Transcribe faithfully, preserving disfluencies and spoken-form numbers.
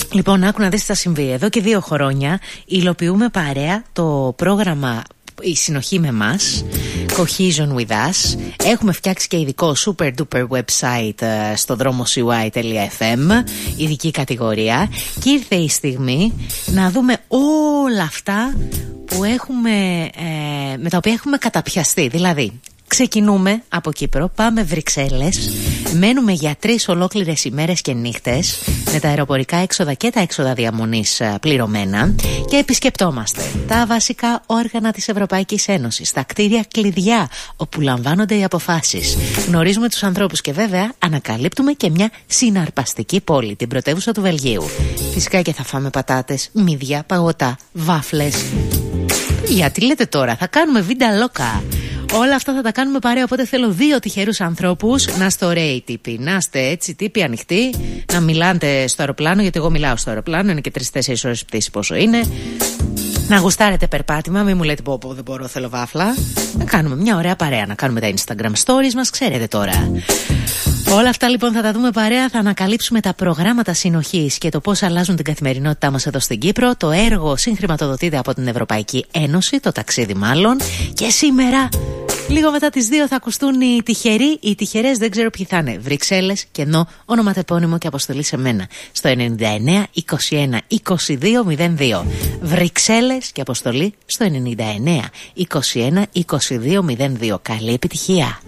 Λοιπόν, άκου να δεις τι θα συμβεί. Εδώ και δύο χρόνια υλοποιούμε παρέα το πρόγραμμα Η Συνοχή με Μας, Cohesion with Us. Έχουμε φτιάξει και ειδικό super duper website στο δρόμο σι γιου άι τελεία εφ εμ, ειδική κατηγορία. Και ήρθε η στιγμή να δούμε όλα αυτά που έχουμε, ε, με τα οποία έχουμε καταπιαστεί. Δηλαδή, ξεκινούμε από Κύπρο, πάμε Βρυξέλλες, μένουμε για τρεις ολόκληρες ημέρες και νύχτες με τα αεροπορικά έξοδα και τα έξοδα διαμονής πληρωμένα και επισκεπτόμαστε τα βασικά όργανα της Ευρωπαϊκής Ένωσης, τα κτίρια κλειδιά όπου λαμβάνονται οι αποφάσεις. Γνωρίζουμε τους ανθρώπους και βέβαια ανακαλύπτουμε και μια συναρπαστική πόλη, την πρωτεύουσα του Βελγίου. Φυσικά και θα φάμε πατάτες, μύδια, παγωτά, βάφλες. Γιατί λέτε τώρα, θα κάνουμε βίντα λόκα. Όλα αυτά θα τα κάνουμε παρέα, οπότε θέλω δύο τυχερούς ανθρώπους να είστε ωραίοι τύποι, να είστε έτσι τύποι ανοιχτοί, να μιλάτε στο αεροπλάνο, γιατί εγώ μιλάω στο αεροπλάνο, είναι και τρεις-τέσσερις ώρες πτήση πόσο είναι. Να γουστάρετε περπάτημα, μην μου λέτε πω, πω δεν μπορώ, θέλω βάφλα. Να κάνουμε μια ωραία παρέα, να κάνουμε τα Instagram stories μας, ξέρετε τώρα. Όλα αυτά λοιπόν θα τα δούμε παρέα, θα ανακαλύψουμε τα προγράμματα συνοχής και το πώς αλλάζουν την καθημερινότητά μας εδώ στην Κύπρο. Το έργο συγχρηματοδοτείται από την Ευρωπαϊκή Ένωση, το ταξίδι μάλλον. Και σήμερα, λίγο μετά τις δύο, θα ακουστούν οι τυχεροί, οι τυχερές δεν ξέρω ποιοι θα είναι. Βρυξέλλες, κενό, ονοματεπώνυμο και αποστολή σε μένα. Στο ενενήντα εννέα είκοσι ένα είκοσι δύο μηδέν δύο. Βρυξέλλες και αποστολή στο ενενήντα εννέα είκοσι ένα είκοσι δύο μηδέν δύο. Καλή επιτυχία.